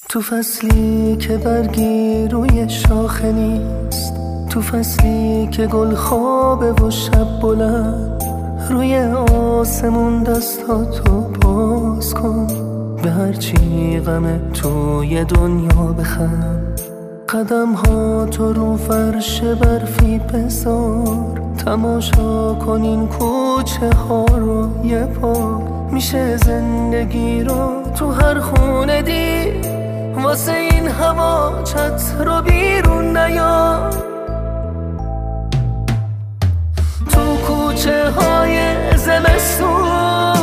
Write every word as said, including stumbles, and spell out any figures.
تو فصلی که برگی روی شاخه نیست، تو فصلی که گل خوابه و شب بلند، روی آسمون دستاتو باز کن، به هرچی غم توی دنیا بخند. قدم ها تو رو فرش برفی بذار، تماشا کن این کوچه ها رو یه پا. میشه زندگی رو تو هر خونه دید، واسه این هوا چتر رو بیرون نیار. تو کوچه های زمستون